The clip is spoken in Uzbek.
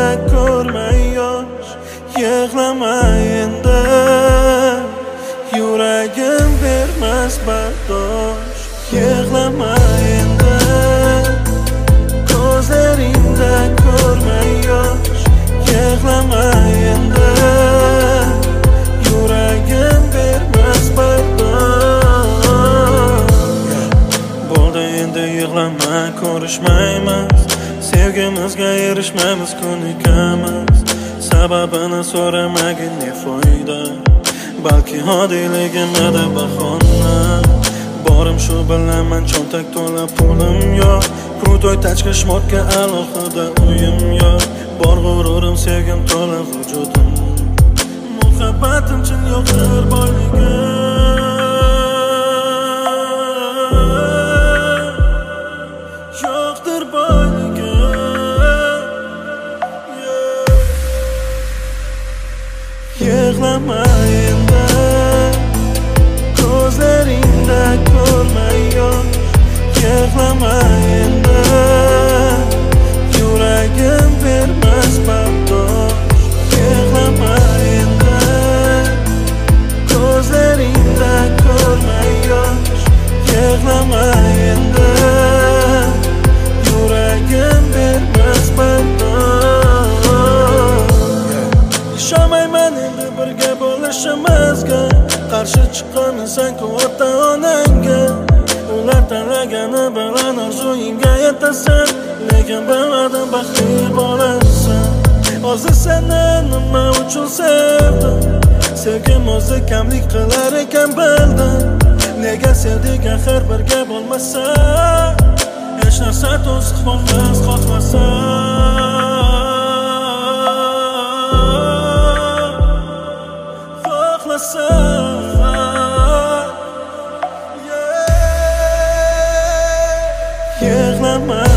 ko'rmay yosh, yig'lama endi. Yuragim bermas bardosh, yig'lama endi. Ko'zlaringda ko'rmay yosh, yig'lama endi. Yuragim bermas bardosh. Bo'ldi endi yig'lama, ko'rishmaymiz. Sevgimizga erishmaymiz, ko'nikamiz. Sababini so'ramagin ne foyda. Balki odiyligimda bahona. Borim shu bilaman, cho'ntak to'la pulim yo'q. Krutoy tachka shmotga alohida uyim yo'q. Bor g'ururim, sevgim to'la vujudim. Muhabbatim chin yo'qdir boyligi. Yo'qdir boyligi. Yig'lama endi. Ko'zlaringda ko'rmay yosh, yig'lama endi. Yuragim bermas bardosh, yig'lama endi. Ko'zlaringda ko'rmay yosh, yig'lama endi. Yuragim bermas bardosh. Ishonmayman endi birga bo'lishimizga. Qarshi chiqqansan-ku ota-onangga. Ular tanlagani bilan orzuyingga yetasan. Lekin bilmadim baxtli bo'lasan. Hozir seni nima uchun sevdim? Sevgim o'zi kamlik qilar ekan bildim. Nega sevdik axir birga bo'lmasa? Hech narsa to'siq bo'lmas qotmasa. Yig'lama